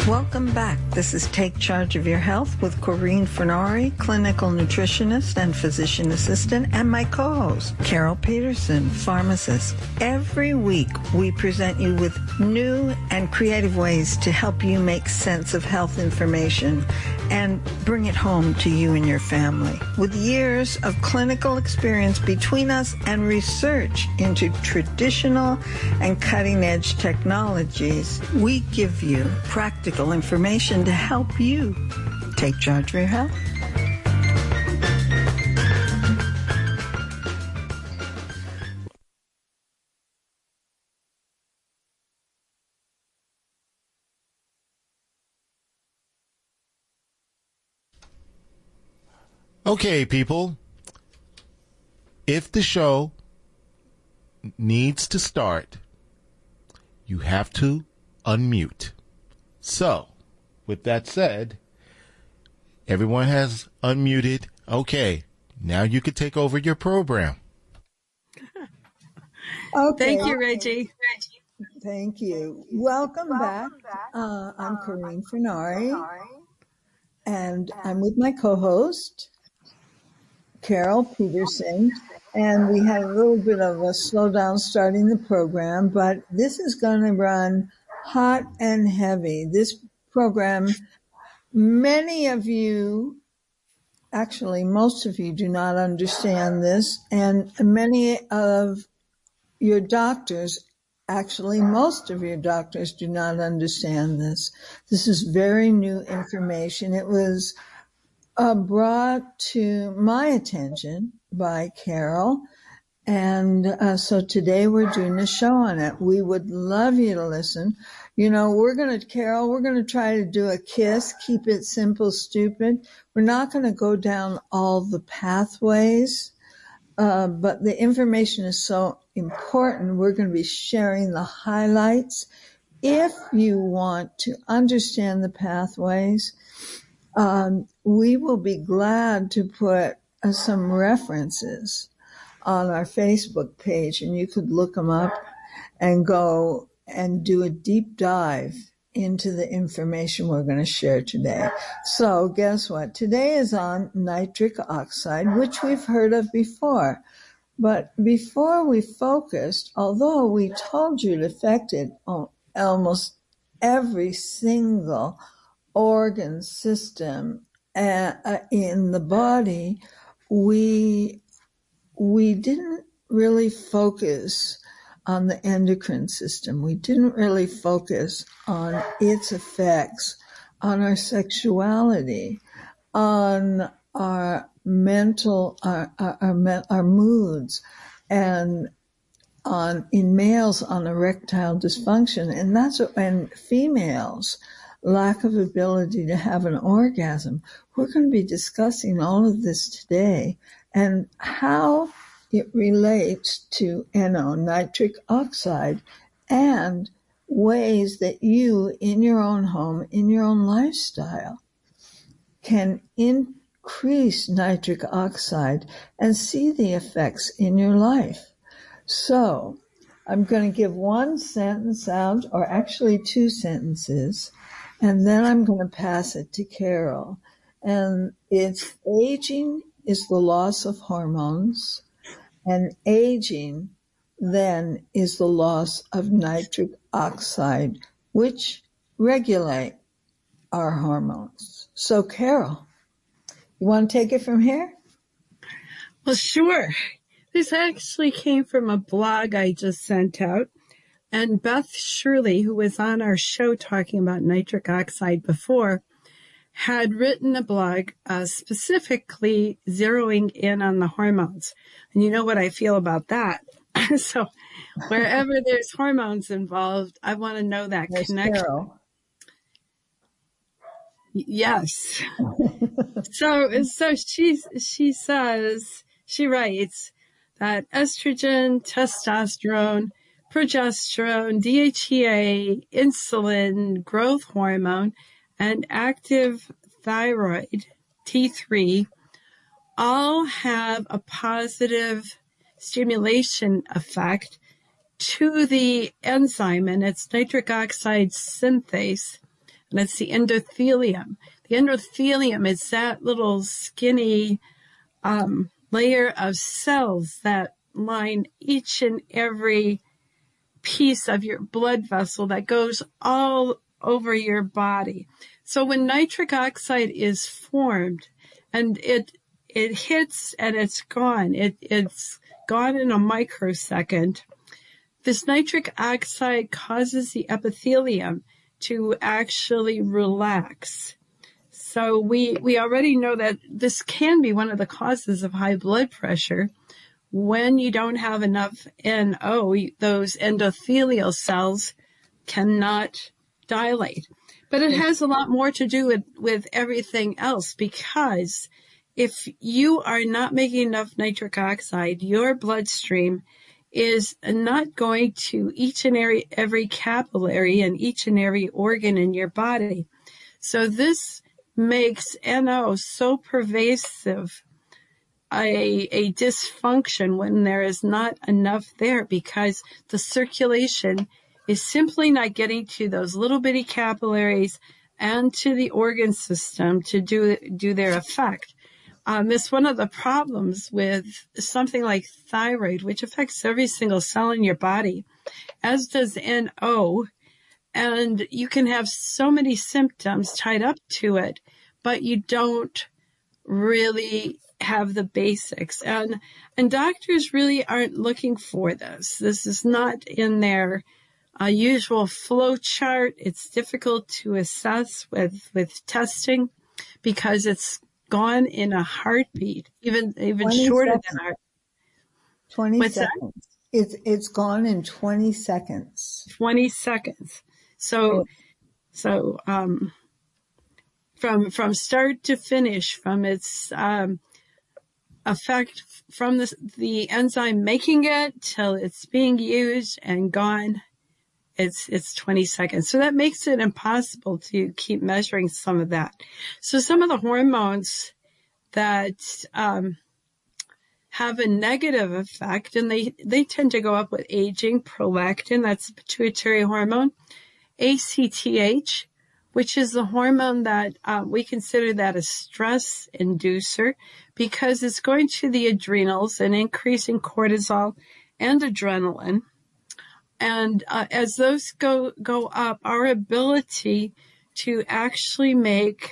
Welcome back. This is Take Charge of Your Health with Corinne Fernari, clinical nutritionist and physician assistant, and my co-host, Carol Peterson, pharmacist. Every week, we present you with new and creative ways to help you make sense of health information and bring it home to you and your family. With years of clinical experience between us and research into traditional and cutting-edge technologies, we give you practical information to help you take charge of your health. Okay, people, if the show needs to start, you have to unmute. So, with that said, everyone has unmuted. Okay, now you can take over your program. Okay. Thank you, Reggie. Thank you. Welcome back. I'm Corinne Fernari, and I'm with my co-host, Carol Peterson, and we had a little bit of a slowdown starting the program, but this is going to run hot and heavy. This program, many of you, actually most of you, do not understand this, and many of your doctors, actually most of your doctors, do not understand this. This is very new information. It was brought to my attention by Carol, and so today we're doing a show on it. We would love you to listen. You know, Carol, we're going to try to do a KISS, keep it simple, stupid. We're not going to go down all the pathways, but the information is so important. We're going to be sharing the highlights. If you want to understand the pathways, we will be glad to put some references on our Facebook page, and you could look them up and go and do a deep dive into the information we're going to share today. So guess what? Today is on nitric oxide, which we've heard of before. But before we focused, although we told you it affected almost every single organ system in the body, we didn't really focus on the endocrine system. We didn't really focus on its effects on our sexuality, on our mental, our moods, and in males on erectile dysfunction, and females, lack of ability to have an orgasm. We're going to be discussing all of this today and how it relates to NO, nitric oxide, and ways that you, in your own home, in your own lifestyle, can increase nitric oxide and see the effects in your life. So I'm going to give one sentence out, or actually two sentences, and then I'm going to pass it to Carol. And it's aging is the loss of hormones, and aging then is the loss of nitric oxide, which regulate our hormones. So Carol, you want to take it from here? Well, sure. This actually came from a blog I just sent out. And Beth Shirley, who was on our show talking about nitric oxide before, had written a blog specifically zeroing in on the hormones. And you know what I feel about that. So wherever there's hormones involved, I want to know that connection. Carol. Yes. So she writes that estrogen, testosterone, progesterone, DHEA, insulin, growth hormone, and active thyroid, T3, all have a positive stimulation effect to the enzyme and its nitric oxide synthase and it's the endothelium. The endothelium is that little skinny layer of cells that line each and every piece of your blood vessel that goes all over your body. So when nitric oxide is formed and it hits and it's gone, it's gone in a microsecond. This nitric oxide causes the epithelium to actually relax. So we already know that this can be one of the causes of high blood pressure. When you don't have enough NO, those endothelial cells cannot dilate. But it has a lot more to do with everything else, because if you are not making enough nitric oxide, your bloodstream is not going to each and every capillary and each and every organ in your body. So this makes NO so pervasive, a dysfunction when there is not enough there, because the circulation is simply not getting to those little bitty capillaries and to the organ system to do their effect. It's one of the problems with something like thyroid, which affects every single cell in your body, as does NO. And you can have so many symptoms tied up to it, but you don't really have the basics. And doctors really aren't looking for this. This is not in their usual flow chart. It's difficult to assess with testing because it's gone in a heartbeat, even shorter seconds. than our 20 What's seconds. That? It's gone in 20 seconds. 20 seconds. So from start to finish, from its effect from the enzyme making it till it's being used and gone, it's 20 seconds. So that makes it impossible to keep measuring some of that. So some of the hormones that have a negative effect, and they tend to go up with aging, prolactin, that's the pituitary hormone, ACTH, which is the hormone that we consider that a stress inducer because it's going to the adrenals and increasing cortisol and adrenaline. And as those go up, our ability to actually make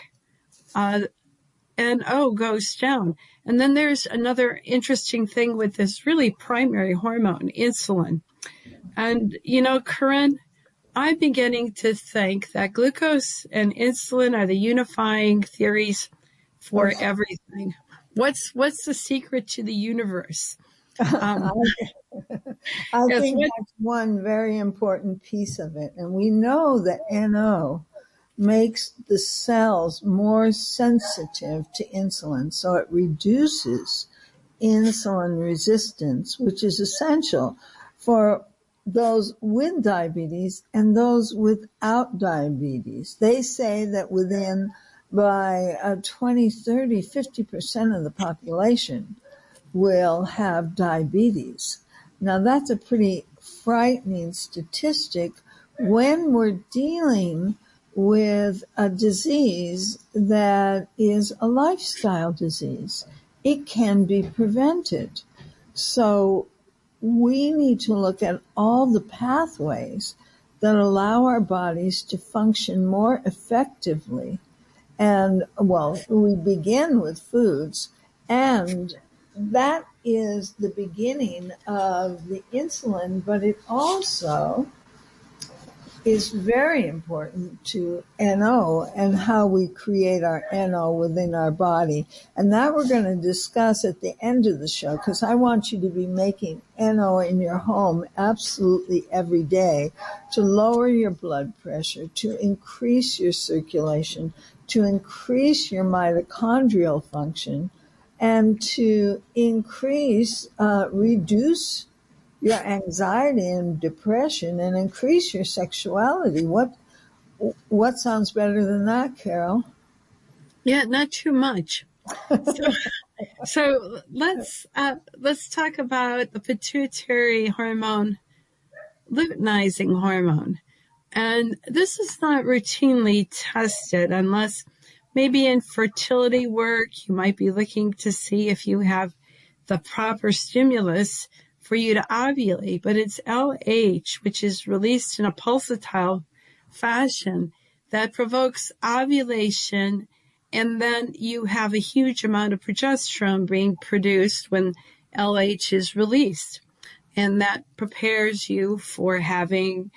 NO goes down. And then there's another interesting thing with this really primary hormone, insulin. And, Corinne, I'm beginning to think that glucose and insulin are the unifying theories for everything. What's the secret to the universe? I think that's one very important piece of it. And we know that NO makes the cells more sensitive to insulin. So it reduces insulin resistance, which is essential for those with diabetes and those without diabetes. They say that by 2030, 50% of the population will have diabetes. Now that's a pretty frightening statistic when we're dealing with a disease that is a lifestyle disease. It can be prevented. So we need to look at all the pathways that allow our bodies to function more effectively. And, we begin with foods, and that is the beginning of the insulin, but it also is very important to NO and how we create our NO within our body. And that we're going to discuss at the end of the show, because I want you to be making NO in your home absolutely every day to lower your blood pressure, to increase your circulation, to increase your mitochondrial function, and to reduce your anxiety and depression and increase your sexuality. What sounds better than that, Carol? Yeah, not too much. So let's talk about the pituitary hormone, luteinizing hormone. And this is not routinely tested unless maybe in fertility work, you might be looking to see if you have the proper stimulus for you to ovulate. But it's LH, which is released in a pulsatile fashion, that provokes ovulation. And then you have a huge amount of progesterone being produced when LH is released. And that prepares you for having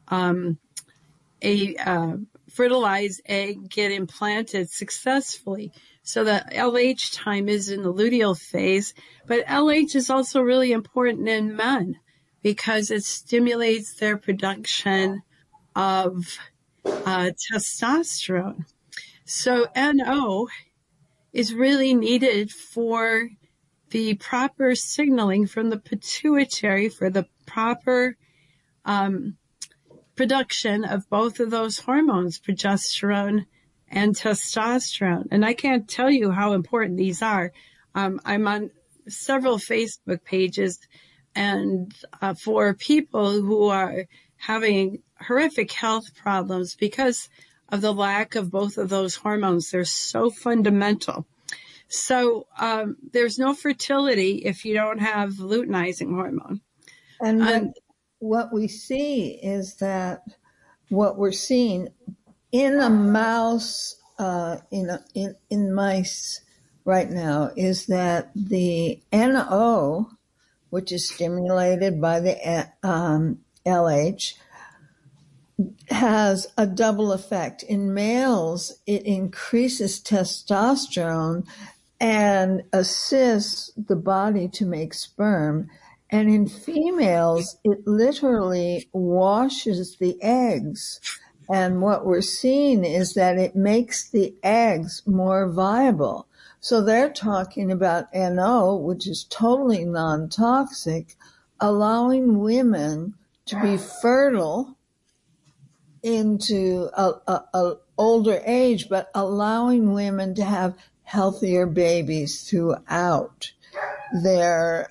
a fertilized egg get implanted successfully. So the LH time is in the luteal phase, but LH is also really important in men because it stimulates their production of testosterone. So NO is really needed for the proper signaling from the pituitary for the proper production of both of those hormones, progesterone and testosterone. And I can't tell you how important these are. I'm on several Facebook pages, and for people who are having horrific health problems because of the lack of both of those hormones. They're so fundamental. So there's no fertility if you don't have luteinizing hormone. And what we see is that what we're seeing in a mouse, in mice right now, is that the NO, which is stimulated by the LH, has a double effect. In males, it increases testosterone and assists the body to make sperm. And in females, it literally washes the eggs. And what we're seeing is that it makes the eggs more viable. So they're talking about NO, which is totally non-toxic, allowing women to be fertile into a older age, but allowing women to have healthier babies throughout their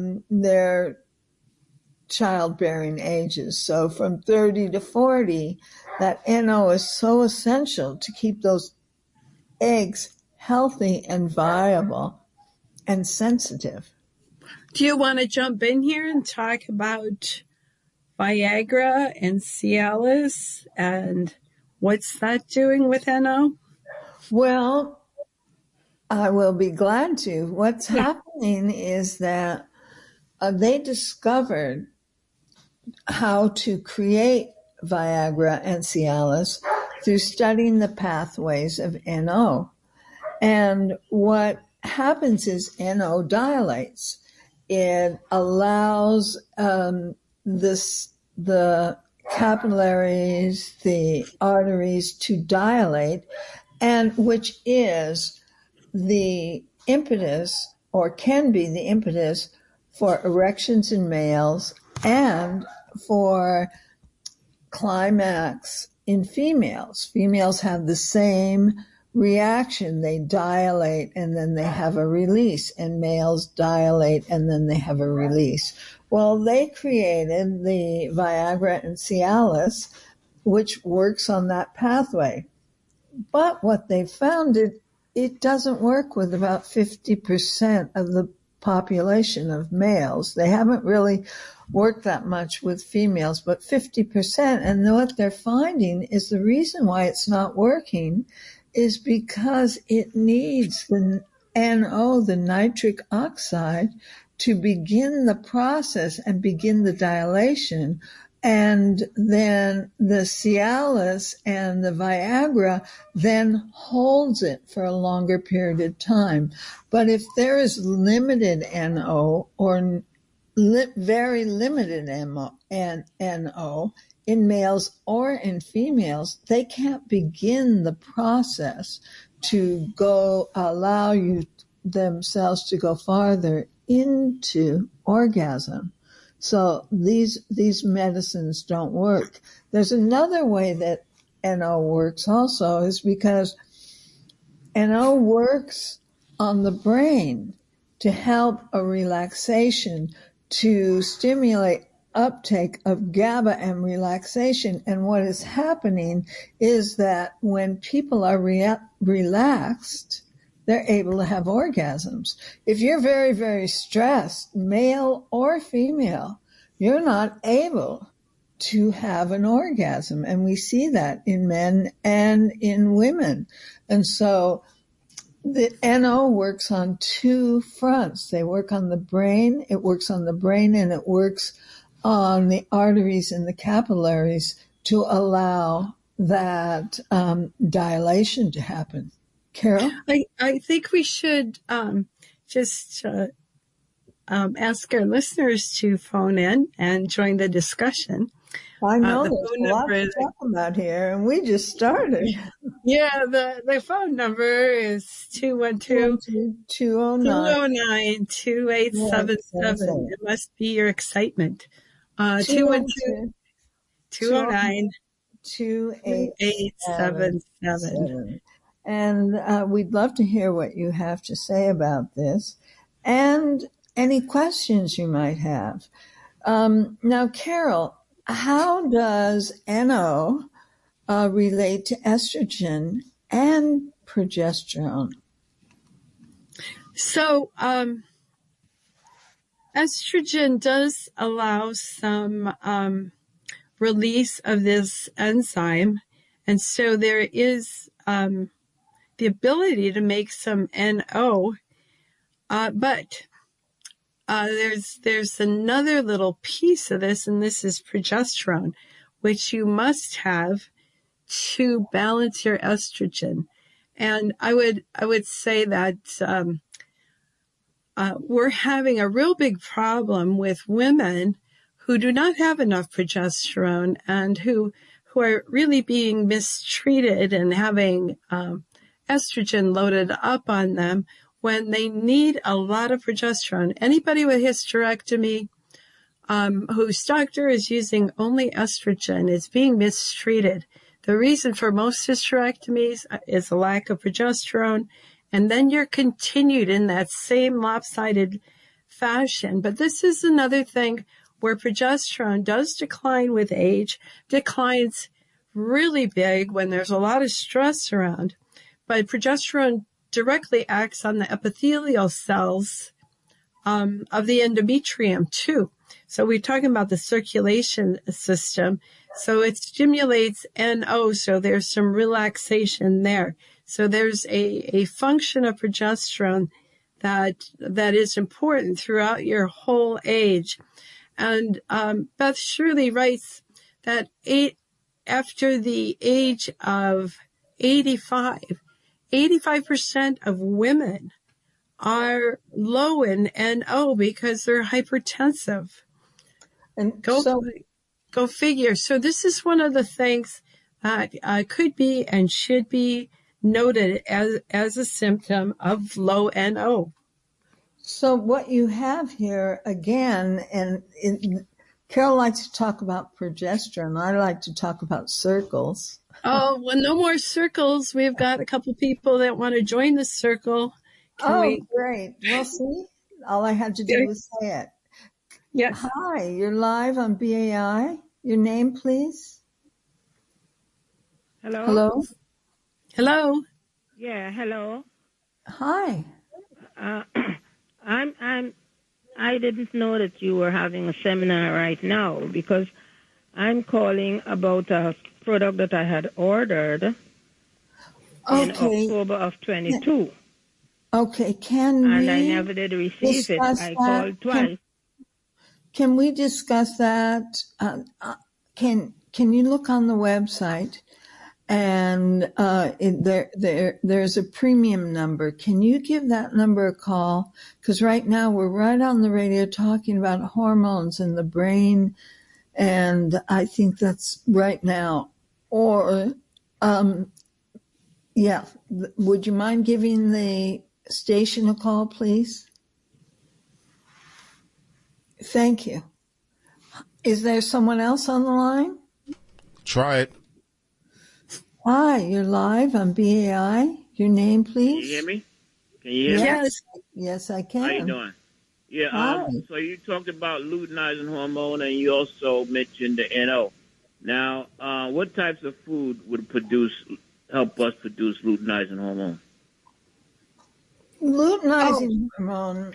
childbearing ages. So from 30 to 40, that NO is so essential to keep those eggs healthy and viable and sensitive. Do you want to jump in here and talk about Viagra and Cialis and what's that doing with NO? Well, I will be glad to. What's happening is that they discovered how to create Viagra and Cialis through studying the pathways of NO. And what happens is NO dilates. It allows the capillaries, the arteries to dilate, and which is the impetus, or can be the impetus, for erections in males and for climax in females. Females have the same reaction. They dilate and then they have a release, and males dilate and then they have a release. Well, they created the Viagra and Cialis, which works on that pathway. But what they found, it doesn't work with about 50% of the population of males. They haven't really worked that much with females, but 50%. And what they're finding is the reason why it's not working is because it needs the NO, the nitric oxide, to begin the process and begin the dilation. And then the Cialis and the Viagra then holds it for a longer period of time. But if there is limited NO or very limited NO in males or in females, they can't begin the process to go allow themselves to go farther into orgasm. So these medicines don't work. There's another way that NO works also, is because NO works on the brain to help a relaxation, to stimulate uptake of GABA and relaxation. And what is happening is that when people are relaxed, they're able to have orgasms. If you're very, very stressed, male or female, you're not able to have an orgasm. And we see that in men and in women. And so the NO works on two fronts. They work on the brain. It works on the brain and it works on the arteries and the capillaries to allow that dilation to happen. Carol? I think we should just ask our listeners to phone in and join the discussion. I know there's a lot to talk about here, and we just started. Yeah, the phone number is 212-209-2877. It must be your excitement. 212-209-2877. And we'd love to hear what you have to say about this and any questions you might have. Now, Carol, how does NO relate to estrogen and progesterone? So, estrogen does allow some release of this enzyme. And so there is the ability to make some NO, but there's another little piece of this, and this is progesterone, which you must have to balance your estrogen. And I would say that we're having a real big problem with women who do not have enough progesterone and who are really being mistreated and having estrogen loaded up on them when they need a lot of progesterone. Anybody with hysterectomy whose doctor is using only estrogen is being mistreated. The reason for most hysterectomies is a lack of progesterone, and then you're continued in that same lopsided fashion. But this is another thing where progesterone does decline with age, declines really big when there's a lot of stress around. But progesterone directly acts on the epithelial cells of the endometrium too. So we're talking about the circulation system. So it stimulates NO, so there's some relaxation there. So there's a function of progesterone that is important throughout your whole age. And Beth Shirley writes that after the age of 85% of women are low in NO because they're hypertensive. And Go figure. So this is one of the things that could be and should be noted as a symptom of low NO. So what you have here again, and Carol likes to talk about progesterone. I like to talk about circles. Oh, well, no more circles. We've got a couple people that want to join the circle. Great. Well, see, all I had to do was say it. Yes. Hi, you're live on BAI. Your name, please. Hello. Hello. Hello. Yeah. Hello. Hi. I didn't know that you were having a seminar right now because I'm calling about a product that I had ordered in October of 22. Okay, and I never did receive it. I called twice. Can we discuss that? Can you look on the website? And there's a premium number. Can you give that number a call? Because right now we're right on the radio talking about hormones in the brain, and I think that's right now. Or, would you mind giving the station a call, please? Thank you. Is there someone else on the line? Try it. Hi, you're live on BAI. Your name, please? Can you hear me? Can you hear me? Yes, I can. How you doing? Yeah. Hi. So you talked about luteinizing hormone, and you also mentioned the NO. Now, what types of food would help us produce luteinizing hormone? Luteinizing hormone.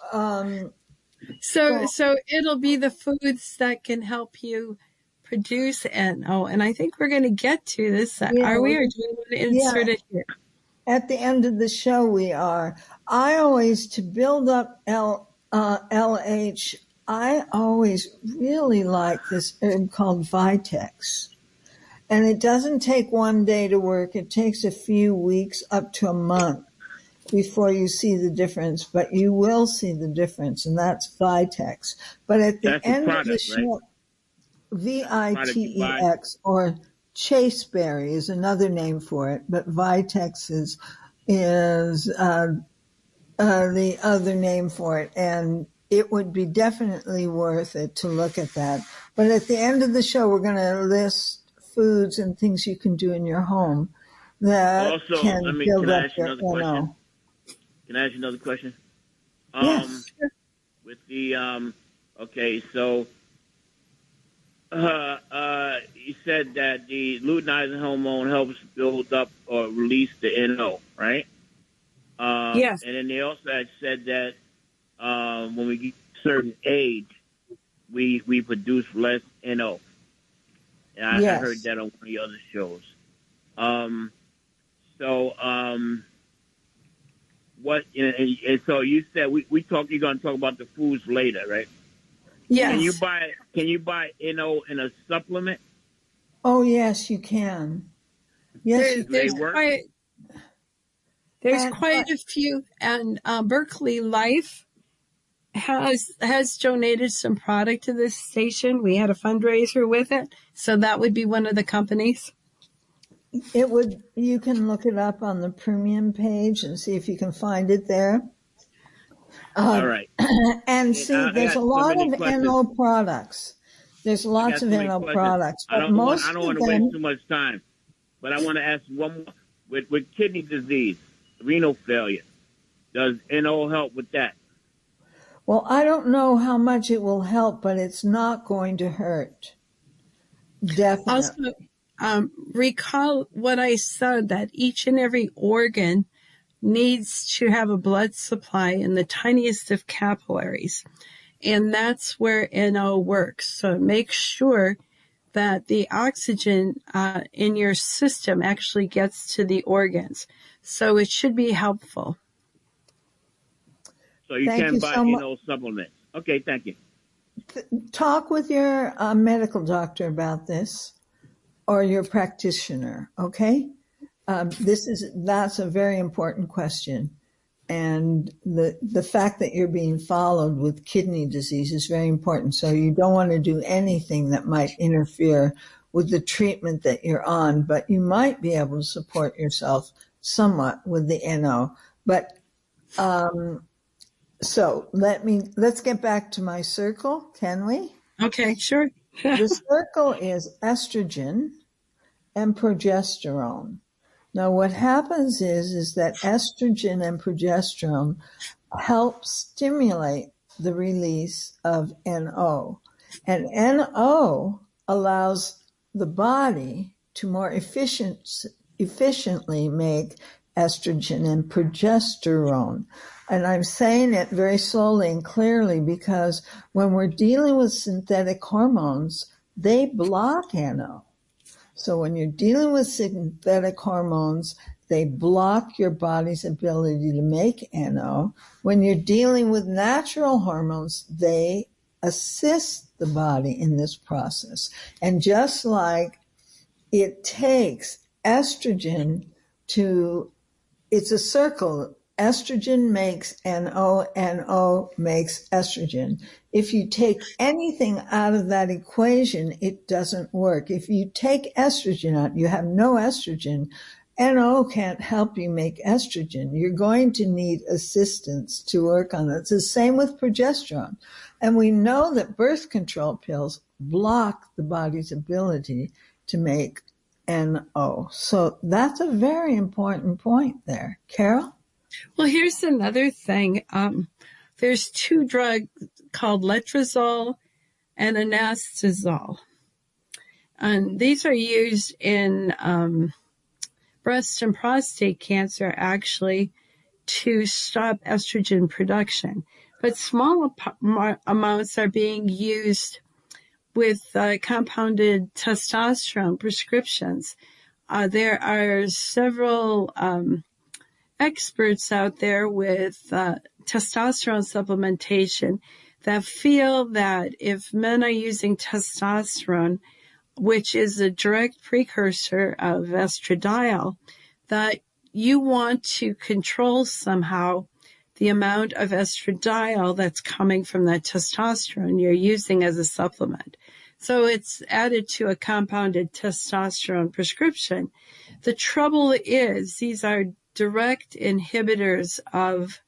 Well, So it'll be the foods that can help you produce NO. And I think we're going to get to this. yeah, Are we? Or do we want to yeah. insert it here? At the end of the show, we are. I always, to build up LH, I always really like this herb called Vitex. And it doesn't take one day to work. It takes a few weeks up to a month before you see the difference, but you will see the difference, and that's Vitex. But at the That's a end of the product, show, right? Vitex or chaseberry is another name for it, but Vitex is the other name for it, and it would be definitely worth it to look at that. But at the end of the show, we're going to list foods and things you can do in your home that Also, can build can I up ask you your another question? NO. Can I ask you another question? Yes. With the okay, so you said that the luteinizing hormone helps build up or release the NO, right? Yes. And then they also had said that when we get a certain age, we produce less NO. And I heard that on one of the other shows. What? And so you said you're going to talk about the foods later, right? Yes. Can you buy NO in a supplement? Oh, yes, you can. Yes, There's quite a few, and Berkeley Life has donated some product to this station. We had a fundraiser with it, so that would be one of the companies. It would. You can look it up on the premium page and see if you can find it there. All right. And see, there's a lot of NO products. There's lots of NO products, but I don't want to waste too much time. But I want to ask one more. With kidney disease, renal failure, does NO help with that? Well, I don't know how much it will help, but it's not going to hurt. Definitely. Also, recall what I said, that each and every organ needs to have a blood supply in the tiniest of capillaries. And that's where NO works. So make sure that the oxygen in your system actually gets to the organs. So it should be helpful. So you can buy NO supplements. Okay, thank you. Talk with your medical doctor about this, or your practitioner, okay? That's a very important question. And the fact that you're being followed with kidney disease is very important. So you don't want to do anything that might interfere with the treatment that you're on, but you might be able to support yourself somewhat with the NO. But so let's get back to my circle, can we? Okay, sure. The circle is estrogen and progesterone. Now, what happens is that estrogen and progesterone help stimulate the release of NO. And NO allows the body to more efficiently make estrogen and progesterone. And I'm saying it very slowly and clearly because when we're dealing with synthetic hormones, they block NO. So when you're dealing with synthetic hormones, they block your body's ability to make NO. When you're dealing with natural hormones, they assist the body in this process. And just like it takes estrogen it's a circle. Estrogen makes NO, NO makes estrogen. If you take anything out of that equation, it doesn't work. If you take estrogen out, you have no estrogen. NO can't help you make estrogen. You're going to need assistance to work on it. It's the same with progesterone. And we know that birth control pills block the body's ability to make NO. So that's a very important point there. Carol? Well, here's another thing. there's two drugs called letrozole and anastrozole. And these are used in breast and prostate cancer, actually, to stop estrogen production. But small amounts are being used with compounded testosterone prescriptions. There are several experts out there with testosterone supplementation that feel that if men are using testosterone, which is a direct precursor of estradiol, that you want to control somehow the amount of estradiol that's coming from that testosterone you're using as a supplement. So it's added to a compounded testosterone prescription. The trouble is these are direct inhibitors of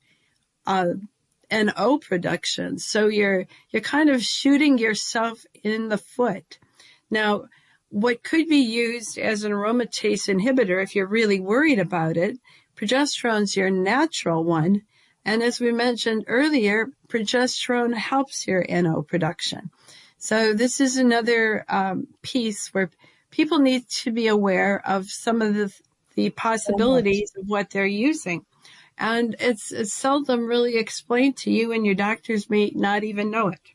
NO production. So you're kind of shooting yourself in the foot. Now, what could be used as an aromatase inhibitor, if you're really worried about it, progesterone's your natural one. And as we mentioned earlier, progesterone helps your NO production. So this is another piece where people need to be aware of some of the possibilities of what they're using. And it's seldom really explained to you, and your doctors may not even know it.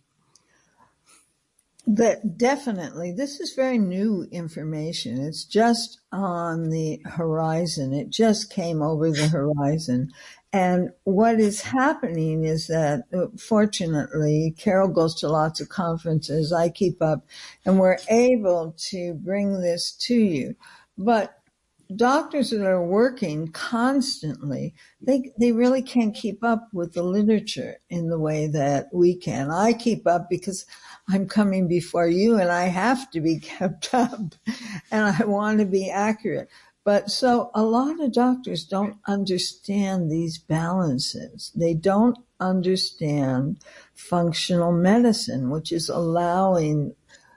That definitely, this is very new information. It's just on the horizon. It just came over the horizon. And what is happening is that, fortunately, Carol goes to lots of conferences. I keep up, and we're able to bring this to you. But doctors that are working constantly, they really can't keep up with the literature in the way that we can. I keep up because I'm coming before you and I have to be kept up and I want to be accurate. But so a lot of doctors don't understand these balances. They don't understand functional medicine, which is allowing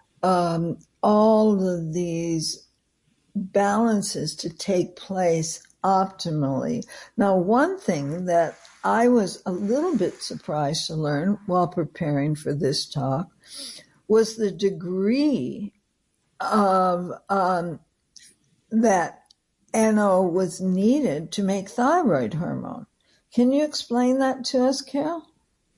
all of these balances to take place optimally. Now, one thing that I was a little bit surprised to learn while preparing for this talk was the degree of that NO was needed to make thyroid hormone. Can you explain that to us, Carol?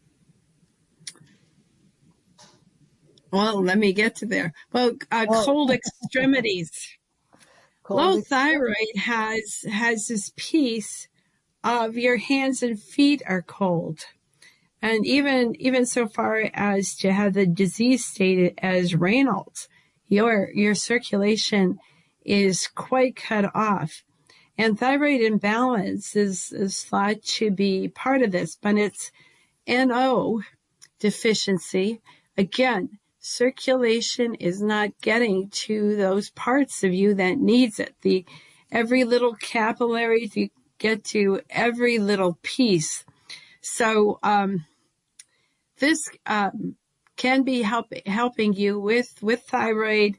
Well, let me get to there. Well, cold extremities. Low thyroid has this piece of your hands and feet are cold. And even so far as to have the disease stated as Raynaud's, your circulation is quite cut off. And thyroid imbalance is thought to be part of this, but it's NO deficiency. Again, circulation is not getting to those parts of you that needs it. Every little capillary to get to every little piece. So this can be helping you with thyroid,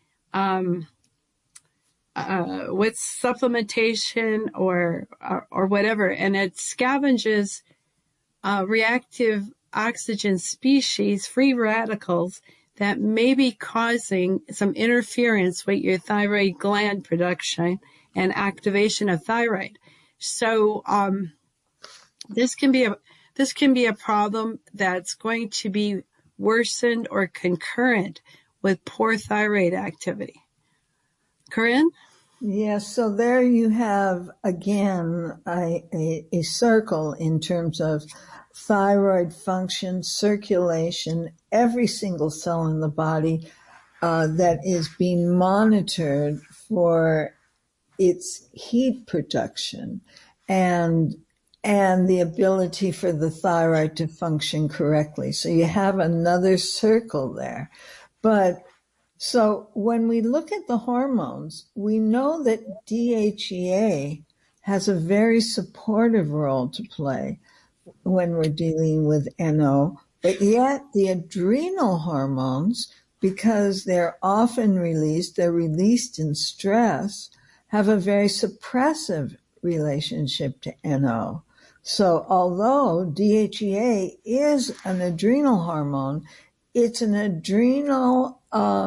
with supplementation or whatever, and it scavenges reactive oxygen species, free radicals, that may be causing some interference with your thyroid gland production and activation of thyroid. So this can be a problem that's going to be worsened or concurrent with poor thyroid activity. Corinne? Yes, so there you have, again, a circle in terms of thyroid function, circulation, every single cell in the body that is being monitored for its heat production and the ability for the thyroid to function correctly. So you have another circle there. But so when we look at the hormones, we know that DHEA has a very supportive role to play when we're dealing with NO, but yet the adrenal hormones, because they're often released, they're released in stress, have a very suppressive relationship to NO. So although DHEA is an adrenal hormone, it's an adrenal,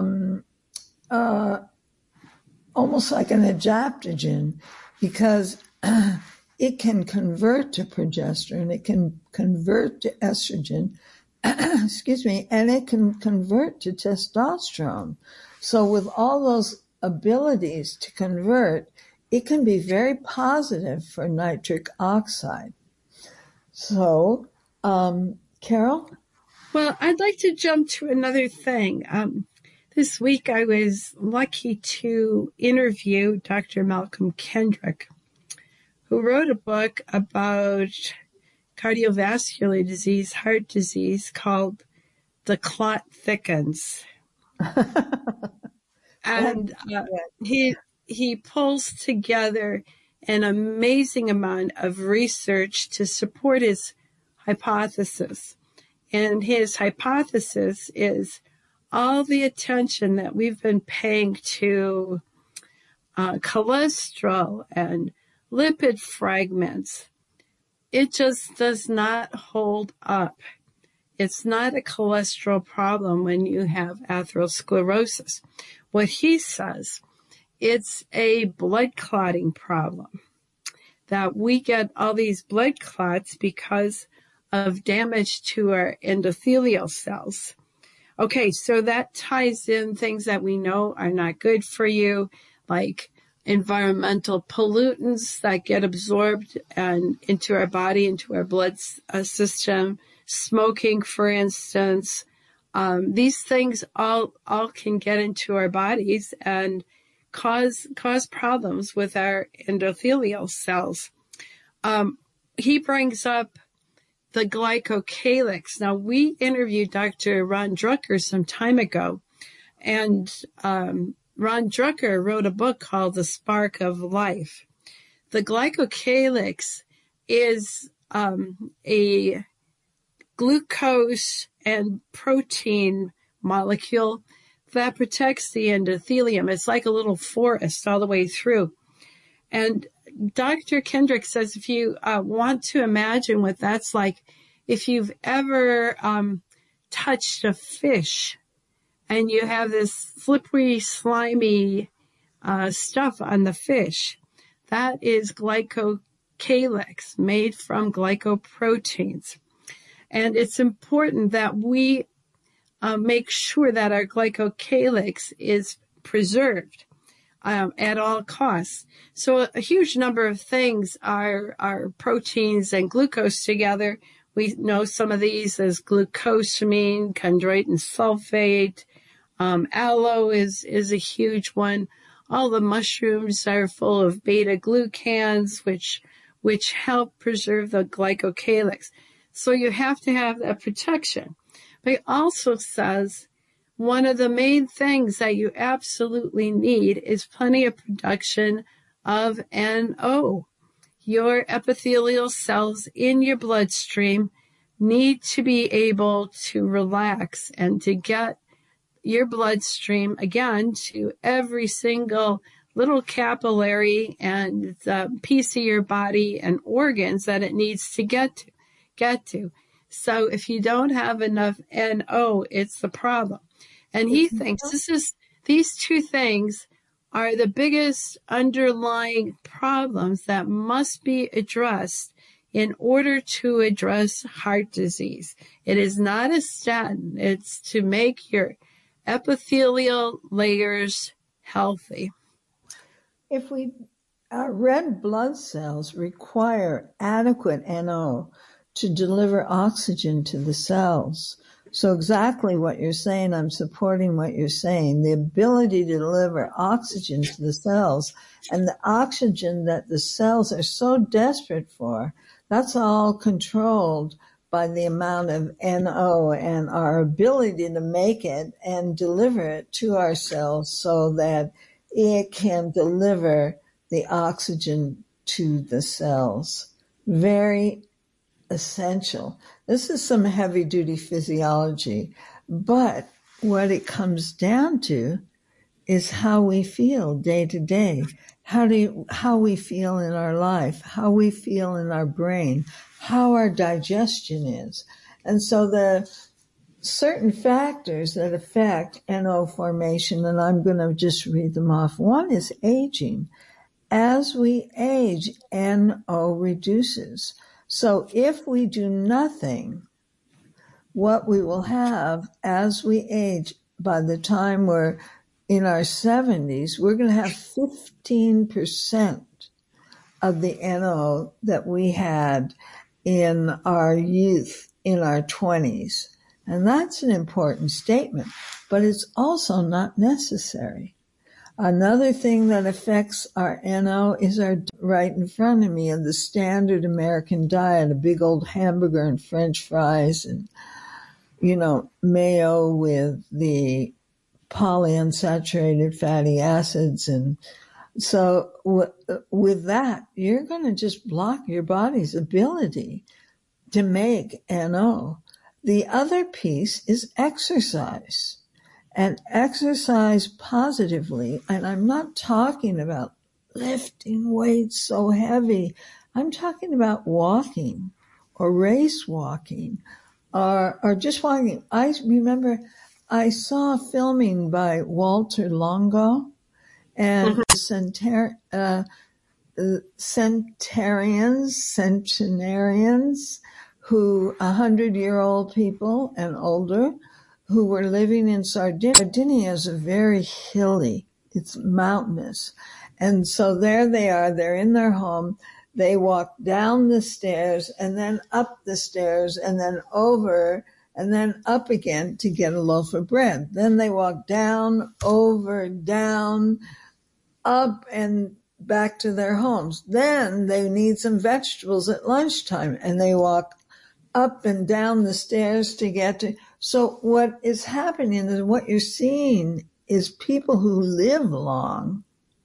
almost like an adaptogen, because it can convert to progesterone, it can convert to estrogen, excuse me, and it can convert to testosterone. So with all those abilities to convert, it can be very positive for nitric oxide. So, Carol? Well, I'd like to jump to another thing. This week I was lucky to interview Dr. Malcolm Kendrick, who wrote a book about cardiovascular disease, heart disease, called The Clot Thickens. And he pulls together an amazing amount of research to support his hypothesis. And his hypothesis is all the attention that we've been paying to cholesterol and lipid fragments, it just does not hold up. It's not a cholesterol problem when you have atherosclerosis. What he says, it's a blood clotting problem, that we get all these blood clots because of damage to our endothelial cells. Okay, so that ties in things that we know are not good for you, like environmental pollutants that get absorbed and into our body, into our blood system, smoking, for instance. These things all can get into our bodies and cause problems with our endothelial cells. He brings up the glycocalyx. Now, we interviewed Dr. Ron Drucker some time ago, and Ron Drucker wrote a book called The Spark of Life. The glycocalyx is a glucose and protein molecule that protects the endothelium. It's like a little forest all the way through. And Dr. Kendrick says if you want to imagine what that's like, if you've ever touched a fish and you have this slippery, slimy stuff on the fish, that is glycocalyx made from glycoproteins. And it's important that we make sure that our glycocalyx is preserved at all costs. So a huge number of things are proteins and glucose together. We know some of these as glucosamine, chondroitin sulfate. Aloe is a huge one. All the mushrooms are full of beta-glucans, which help preserve the glycocalyx. So you have to have that protection. But it also says one of the main things that you absolutely need is plenty of production of NO. Your epithelial cells in your bloodstream need to be able to relax and to get your bloodstream, again, to every single little capillary and piece of your body and organs that it needs to get to. So if you don't have enough NO, it's the problem. And he thinks these two things are the biggest underlying problems that must be addressed in order to address heart disease. It is not a statin. It's to make your epithelial layers healthy. If our red blood cells require adequate NO to deliver oxygen to the cells. So exactly what you're saying, I'm supporting what you're saying, the ability to deliver oxygen to the cells and the oxygen that the cells are so desperate for, that's all controlled by the amount of NO and our ability to make it and deliver it to our cells so that it can deliver the oxygen to the cells. Very essential. This is some heavy-duty physiology, but what it comes down to is how we feel day to day, how we feel in our life, how we feel in our brain, how our digestion is. And so the certain factors that affect NO formation, and I'm going to just read them off. One is aging. As we age, NO reduces. So if we do nothing, what we will have as we age, by the time we're in our 70s, we're going to have 15% of the NO that we had in our youth, in our 20s. And that's an important statement, but it's also not necessary. Another thing that affects our NO is our right in front of me, of the standard American diet, a big old hamburger and French fries and, mayo with the polyunsaturated fatty acids. And so with that, you're going to just block your body's ability to make NO. The other piece is exercise, and exercise positively. And I'm not talking about lifting weights so heavy. I'm talking about walking or race walking or just walking. I remember I saw filming by Walter Longo and centenarians who 100-year-old people and older who were living in Sardinia. Sardinia is very hilly. It's mountainous. And so there they are. They're in their home. They walk down the stairs and then up the stairs and then over and then up again to get a loaf of bread. Then they walk down, over, down, up, and back to their homes. Then they need some vegetables at lunchtime, and they walk up and down the stairs to get to. So what is happening is what you're seeing is people who live long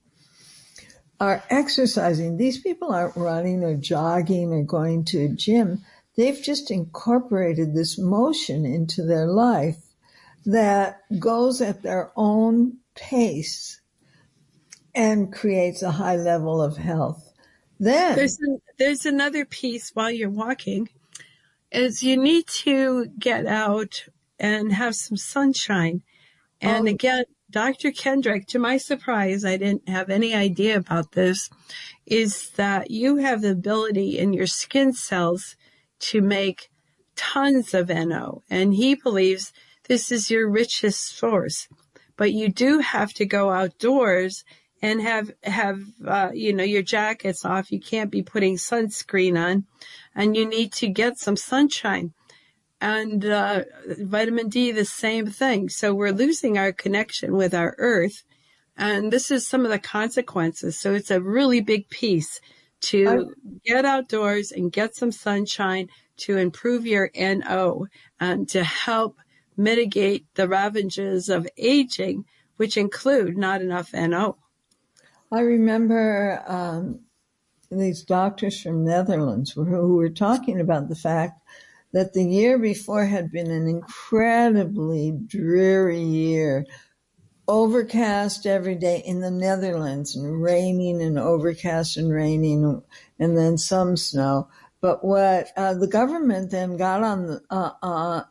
are exercising. These people aren't running or jogging or going to a gym. They've just incorporated this motion into their life that goes at their own pace and creates a high level of health. Then there's another piece while you're walking is you need to get out and have some sunshine. And again, Dr. Kendrick, to my surprise, I didn't have any idea about this, is that you have the ability in your skin cells to make tons of NO. And he believes this is your richest source. But you do have to go outdoors and have your jackets off. You can't be putting sunscreen on, and you need to get some sunshine. And vitamin D, the same thing. So we're losing our connection with our earth, and this is some of the consequences. So it's a really big piece to get outdoors and get some sunshine to improve your NO and to help mitigate the ravages of aging, which include not enough NO. I remember these doctors from Netherlands who were talking about the fact that the year before had been an incredibly dreary year, overcast every day in the Netherlands and raining and overcast and raining and then some snow. But what the government then got on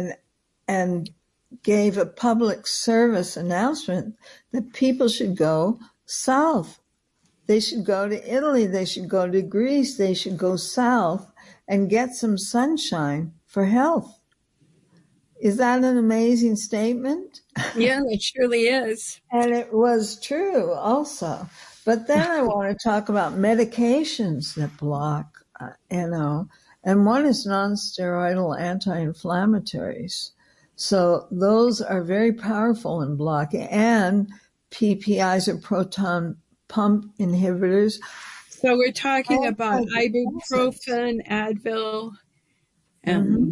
and gave a public service announcement that people should go south. They should go to Italy. They should go to Greece. They should go south and get some sunshine for health. Is that an amazing statement? Yeah, it surely is. And it was true also. But then I want to talk about medications that block NO. And one is non-steroidal anti-inflammatories. So those are very powerful in blocking. And PPIs are proton pump inhibitors. So we're talking about ibuprofen, Advil, and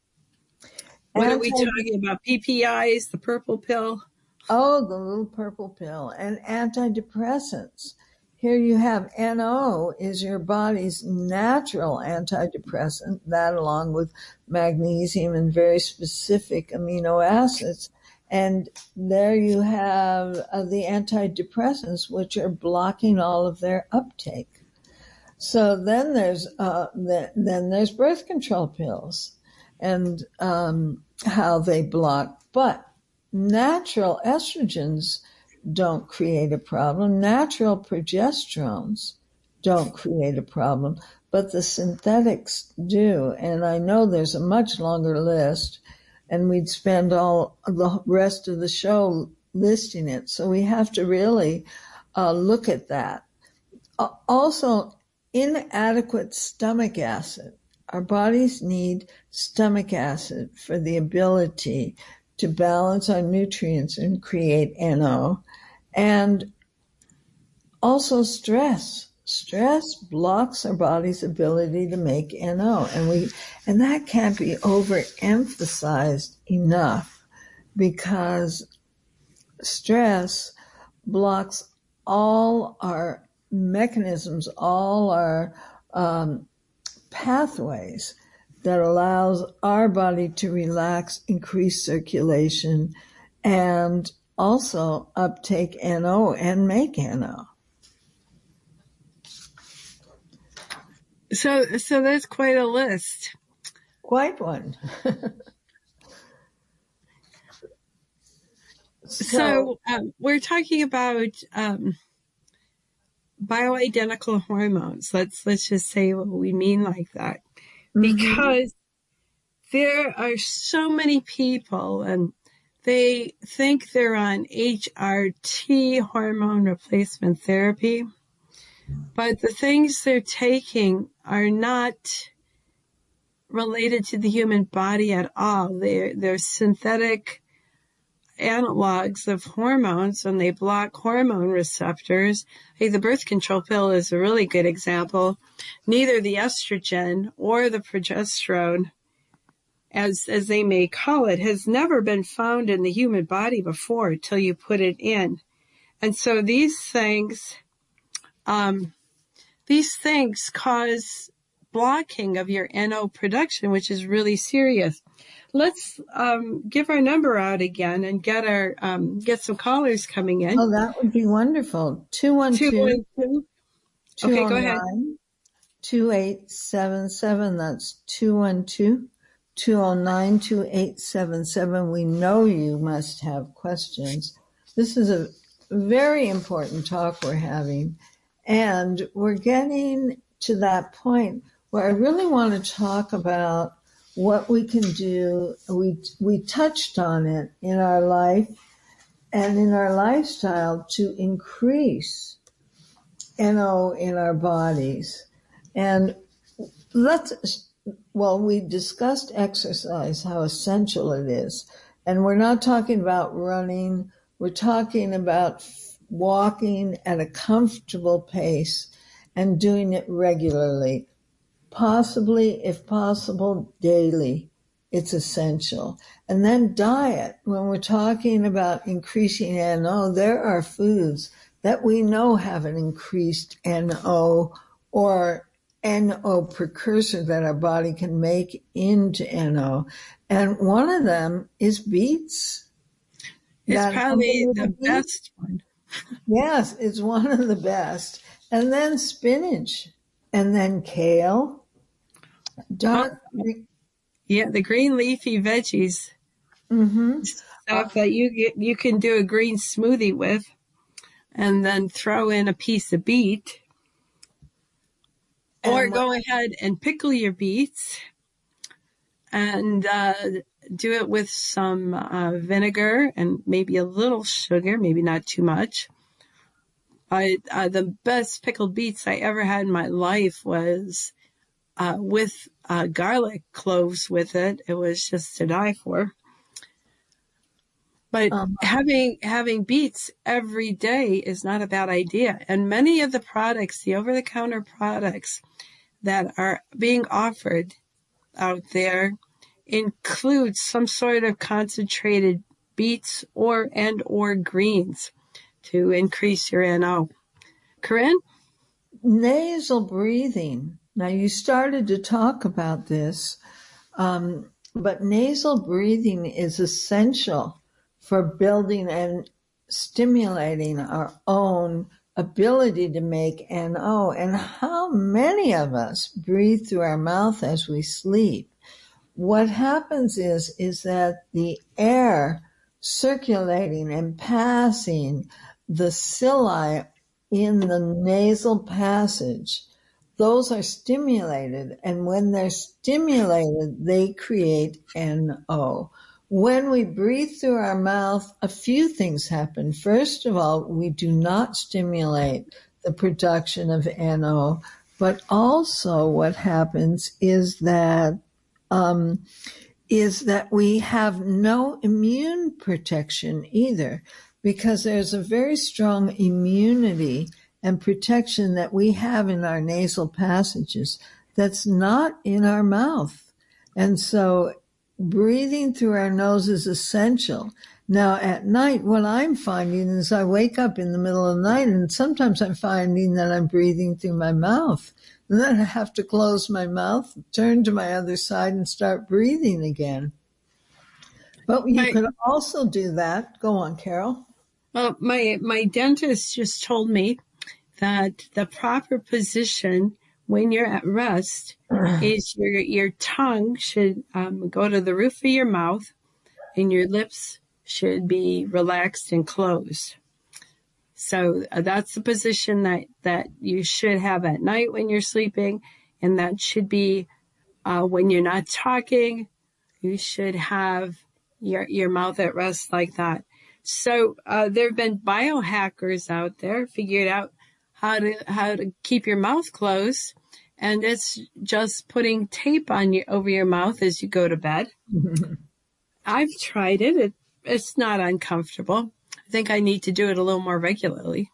what are we talking about? PPIs, the purple pill? Oh, the little purple pill. And antidepressants. Here you have NO is your body's natural antidepressant, that along with magnesium and very specific amino acids. And there you have the antidepressants, which are blocking all of their uptake. So then there's birth control pills and how they block. But natural estrogens don't create a problem. Natural progesterones don't create a problem, but the synthetics do. And I know there's a much longer list, and we'd spend all the rest of the show listing it. So we have to really look at that. Also, inadequate stomach acid. Our bodies need stomach acid for the ability to balance our nutrients and create NO. And also stress. Stress blocks our body's ability to make NO. And that can't be overemphasized enough, because stress blocks all our mechanisms, all our pathways that allows our body to relax, increase circulation, and also uptake NO and make NO. So that's quite a list. Quite one. So we're talking about bioidentical hormones. Let's just say what we mean like that, because there are so many people, and they think they're on HRT, hormone replacement therapy, but the things they're taking are not related to the human body at all. They're synthetic analogs of hormones, and they block hormone receptors. Hey, the birth control pill is a really good example. Neither the estrogen or the progesterone, as they may call it, has never been found in the human body before till you put it in. And so these things cause blocking of your NO production, which is really serious. Let's give our number out again and get some callers coming in. Oh, that would be wonderful. 212. Okay, go ahead. 2877. That's 212-209-2877. We know you must have questions. This is a very important talk we're having, and we're getting to that point where I really want to talk about what we can do. We touched on it in our life and in our lifestyle to increase NO in our bodies. And we discussed exercise, how essential it is. And we're not talking about running. We're talking about walking at a comfortable pace and doing it regularly. Possibly, if possible, daily. It's essential. And then diet. When we're talking about increasing NO, there are foods that we know have an increased NO or NO precursor that our body can make into NO. And one of them is beets. It's probably the best one. Yes, it's one of the best. And then spinach. And then kale. The green leafy veggies. Stuff that you can do a green smoothie with, and then throw in a piece of beet. Or go ahead and pickle your beets and do it with some vinegar and maybe a little sugar, maybe not too much. The best pickled beets I ever had in my life was with garlic cloves with it. It was just to die for. But having beets every day is not a bad idea. And many of the products, the over-the-counter products that are being offered out there, include some sort of concentrated beets or greens to increase your NO. Corinne? Nasal breathing. Now, you started to talk about this, but nasal breathing is essential for building and stimulating our own ability to make NO. And how many of us breathe through our mouth as we sleep? What happens is that the air circulating and passing the cilia in the nasal passage, those are stimulated. And when they're stimulated, they create NO. When we breathe through our mouth, a few things happen. First of all, we do not stimulate the production of NO, but also what happens is that we have no immune protection either, because there's a very strong immunity and protection that we have in our nasal passages that's not in our mouth. And so breathing through our nose is essential. Now, at night, what I'm finding is I wake up in the middle of the night, and sometimes I'm finding that I'm breathing through my mouth. And then I have to close my mouth, turn to my other side, and start breathing again. But you could also do that. Go on, Carol. Well, my dentist just told me that the proper position when you're at rest is your tongue should go to the roof of your mouth, and your lips should be relaxed and closed. So that's the position that you should have at night when you're sleeping, and that should be when you're not talking. You should have your mouth at rest like that. So there have been biohackers out there figured out how to keep your mouth closed, and it's just putting tape on over your mouth as you go to bed. I've tried it. It's not uncomfortable. I think I need to do it a little more regularly.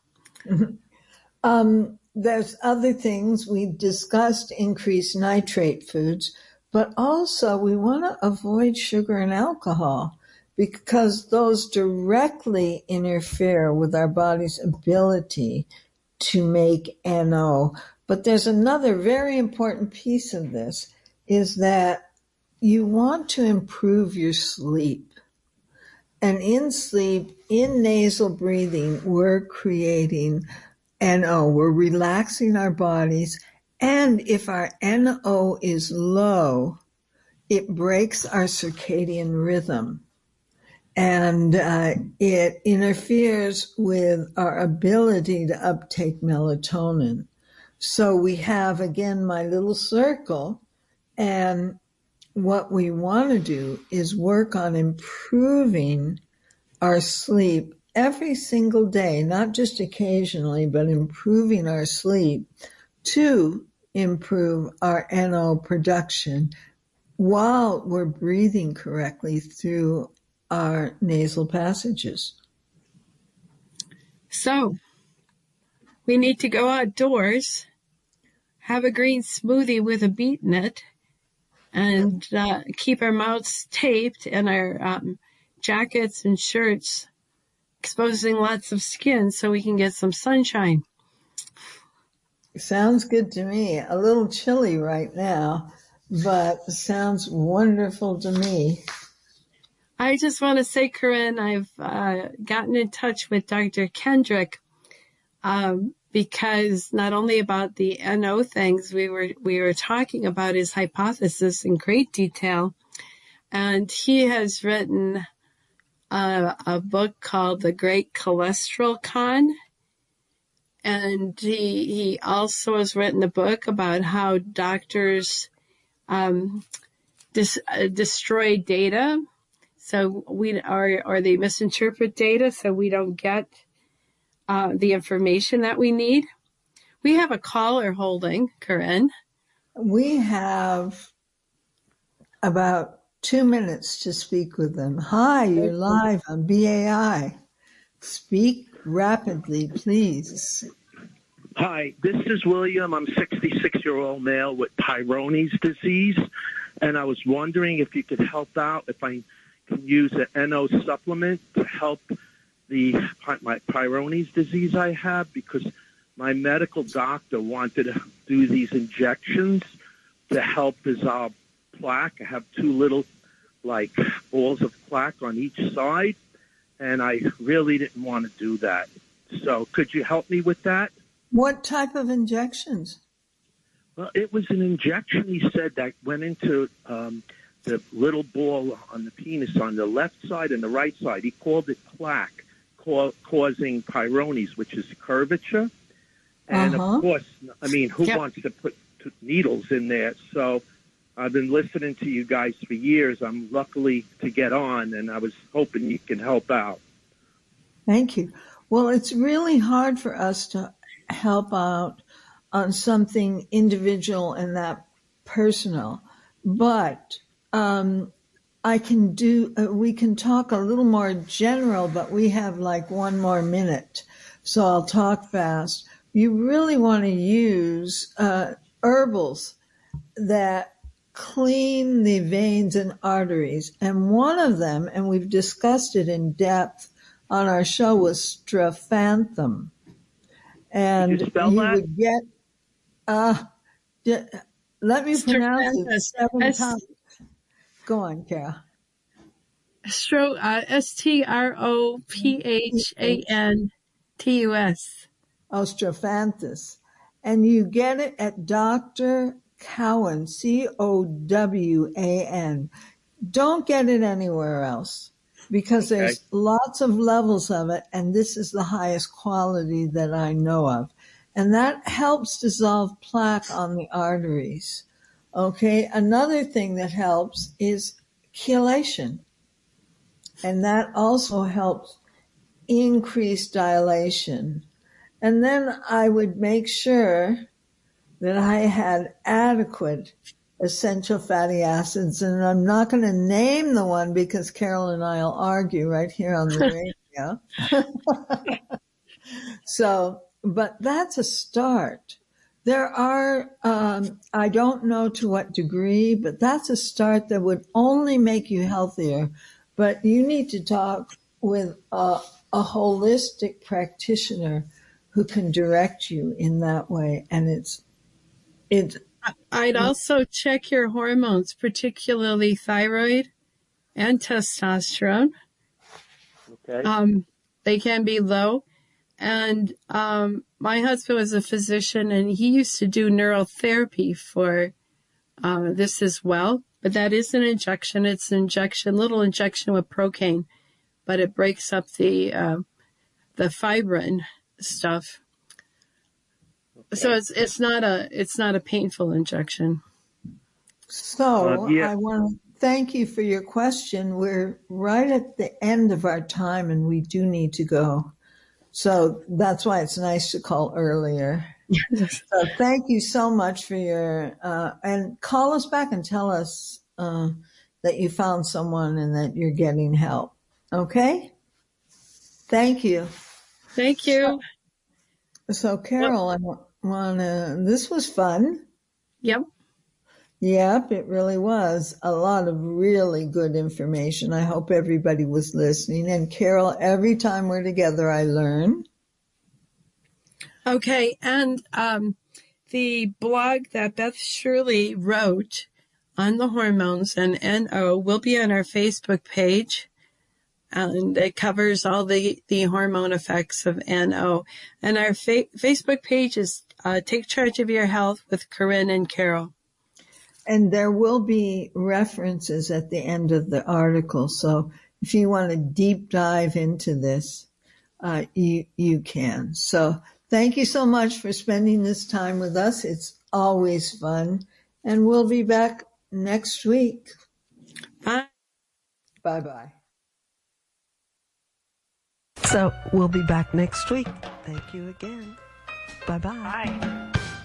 There's other things. We discussed increased nitrate foods, but also we want to avoid sugar and alcohol because those directly interfere with our body's ability to make NO. But there's another very important piece of this, is that you want to improve your sleep. And in sleep, in nasal breathing, we're creating NO. We're relaxing our bodies. And if our NO is low, it breaks our circadian rhythm. And it interferes with our ability to uptake melatonin. So we have, again, my little circle. And what we want to do is work on improving our sleep every single day, not just occasionally, but improving our sleep to improve our NO production while we're breathing correctly through our nasal passages. So we need to go outdoors, have a green smoothie with a beet in it, and keep our mouths taped and our jackets and shirts exposing lots of skin so we can get some sunshine. Sounds good to me. A little chilly right now, but sounds wonderful to me. I just want to say, Corinne, I've gotten in touch with Dr. Kendrick because not only about the NO things, we were talking about his hypothesis in great detail, and he has written a book called The Great Cholesterol Con, and he also has written a book about how doctors destroy data. So or they misinterpret data, so we don't get the information that we need. We have a caller holding, Corinne. We have about 2 minutes to speak with them. Hi, you're live on BAI. Speak rapidly, please. Hi, this is William. I'm a 66-year-old male with Peyronie's disease, and I was wondering if you could help out if I can use an NO supplement to help my Peyronie's disease I have, because my medical doctor wanted to do these injections to help dissolve plaque. I have two little balls of plaque on each side, and I really didn't want to do that. So could you help me with that? What type of injections? Well, it was an injection, he said, that went into the little ball on the penis on the left side and the right side. He called it plaque, causing Peyronie's, which is curvature. And, of course, I mean, who wants to put needles in there? So I've been listening to you guys for years. I'm lucky to get on, and I was hoping you can help out. Thank you. Well, it's really hard for us to help out on something individual and that personal, but we can talk a little more general, but we have like 1 more minute, so I'll talk fast. You really want to use herbals that clean the veins and arteries, and one of them, and we've discussed it in depth on our show, was strophanthum. And you would get, let me pronounce it 7 times. Go on, Carol. Strophanthus. Strophanthus. And you get it at Dr. Cowan, Cowan. Don't get it anywhere else, because there's lots of levels of it, and this is the highest quality that I know of. And that helps dissolve plaque on the arteries. Okay, another thing that helps is chelation. And that also helps increase dilation. And then I would make sure that I had adequate essential fatty acids. And I'm not going to name the one because Carol and I will argue right here on the radio. But that's a start. There are, I don't know to what degree, but that's a start that would only make you healthier. But you need to talk with a holistic practitioner who can direct you in that way. And I'd also check your hormones, particularly thyroid and testosterone. Okay. They can be low. And my husband was a physician, and he used to do neurotherapy for this as well. But that is an injection. It's an little injection with procaine, but it breaks up the fibrin stuff. Okay. So it's not a painful injection. So I want to thank you for your question. We're right at the end of our time, and we do need to go. So that's why it's nice to call earlier. So thank you so much for your, and call us back and tell us that you found someone and that you're getting help. Okay? Thank you. Thank you. So Carol, I want to, this was fun. Yep. Yep, it really was. A lot of really good information. I hope everybody was listening. And Carol, every time we're together, I learn. Okay, and the blog that Beth Shirley wrote on the hormones and NO will be on our Facebook page. And it covers all the hormone effects of NO. And our Facebook page is Take Charge of Your Health with Corinne and Carol. And there will be references at the end of the article. So if you want to deep dive into this, you can. So thank you so much for spending this time with us. It's always fun. And we'll be back next week. Bye. Bye-bye. So we'll be back next week. Thank you again. Bye-bye. Bye.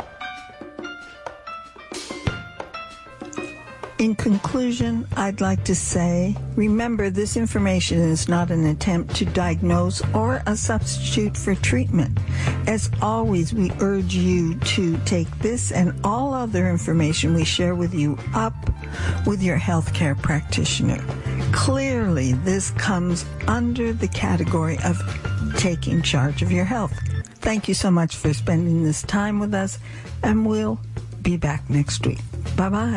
In conclusion, I'd like to say, remember, this information is not an attempt to diagnose or a substitute for treatment. As always, we urge you to take this and all other information we share with you up with your healthcare practitioner. Clearly, this comes under the category of taking charge of your health. Thank you so much for spending this time with us, and we'll be back next week. Bye-bye.